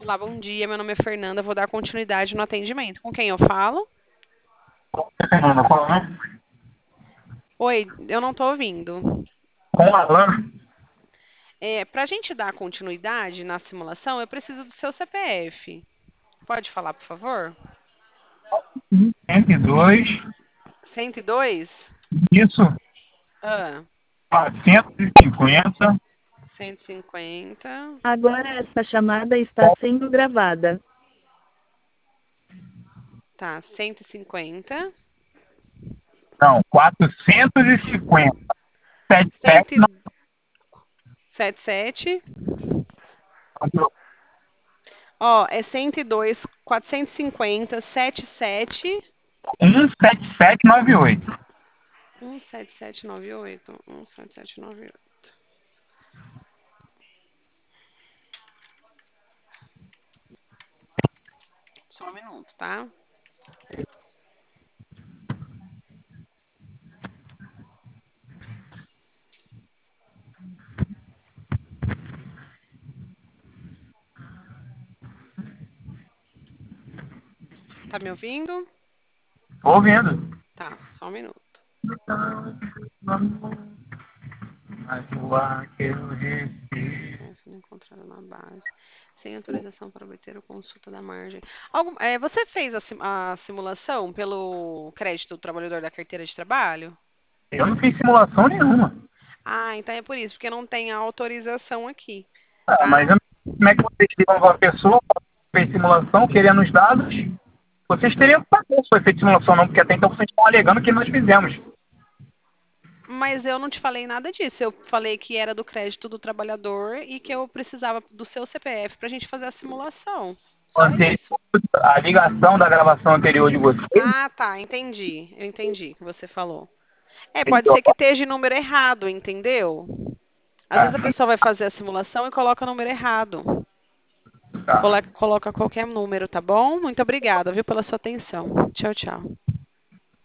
Olá, bom dia. Meu nome é Fernanda. Vou dar continuidade no atendimento. Com quem eu falo? Fernanda, qual é? Oi, eu não estou ouvindo. Com o Alan? Para a gente dar continuidade na simulação, eu preciso do seu CPF. Pode falar, por favor? 102, 102? isso, Ah, 450, 150. Agora esta chamada está sendo gravada. Tá, 150. não, 450, 77, 177. Ó, é 102, 450, 77. 17798. 17798. 17798. Só um minuto, tá? Tá me ouvindo? Tô ouvindo. Tá, só um minuto. Mas o ar que eu respiro. Sendo encontrado na base. Sem autorização para obter a consulta da margem. Você fez a simulação pelo crédito do trabalhador da carteira de trabalho? Eu não fiz simulação nenhuma. Ah, então é por isso, porque não tem a autorização aqui, Ah, mas tá? eu não sei como é que vocês ligam para a pessoa que fez simulação, querendo os dados. Vocês teriam que saber se foi feita simulação ou não, porque até então vocês estão alegando que nós fizemos. Mas eu não te falei nada disso. Eu falei que era do crédito do trabalhador e que eu precisava do seu CPF para a gente fazer a simulação. Só isso. A ligação da gravação anterior de vocês. Ah, tá, entendi. Eu entendi o que você falou. Pode ser que esteja o número errado, entendeu? Às vezes a Tá, pessoa vai fazer a simulação e coloca o número errado. tá. Coloca qualquer número, tá bom? Muito obrigada, viu, pela sua atenção. Tchau, tchau.